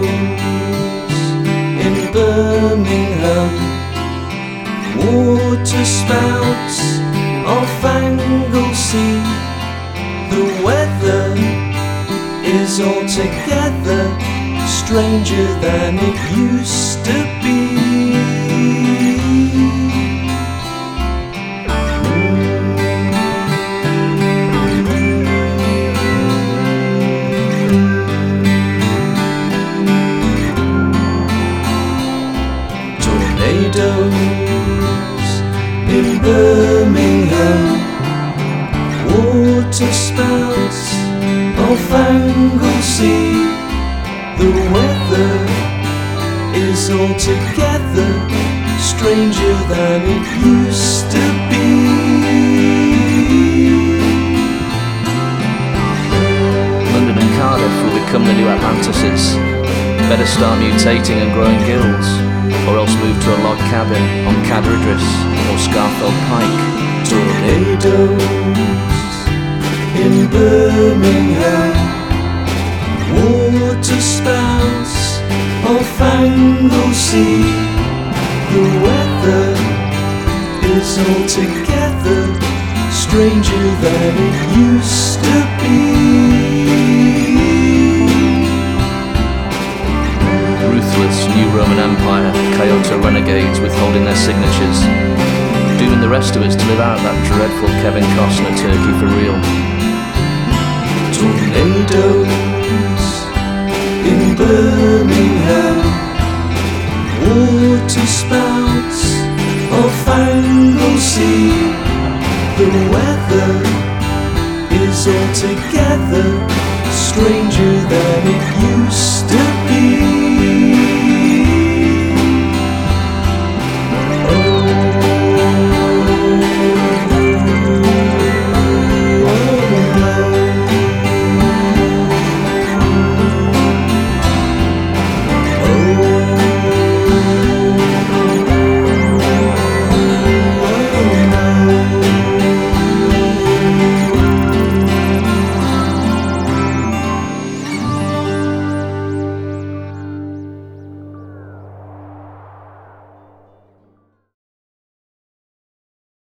in Birmingham, water spouts off Anglesey. The weather is altogether stranger than it used to be. Tornadoes in Birmingham, water spouts off Anglesey. The weather is altogether stranger than it used to be. London and Cardiff will become the new Atlantises. Better start mutating and growing gills, or else move to a log cabin on Cadair Idris or Scarfell Pike. Tornadoes in Birmingham, water spouts off Anglesey. The weather is altogether stranger than it used to be. Ruthless new Roman Empire, Kyoto renegades withholding their signatures, dooming the rest of us to live out that dreadful Kevin Costner turkey for real. Tornadoes in Birmingham, water spouts off Anglesey. The weather is altogether